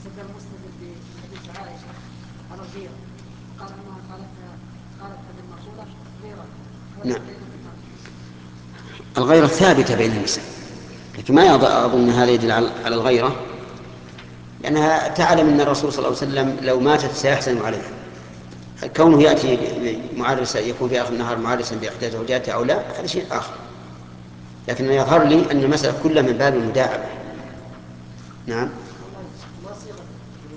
استدل مسلم بحديث عائشه على الغيره، قال انها قالت هذه المقوله غيره. نعم، الغيرة ثابتة بين النساء، لكن ما أظن هذا يدل على الغيرة، لأنها تعلم أن الرسول صلى الله عليه وسلم لو ماتت سيحزن عليها. كونه يأتي معرسا يكون في آخر النهار معرسا بإحدى زوجاته أو لا هذا شيء آخر، لكن يظهر لي أن المسألة كلها من باب المداعبة. نعم.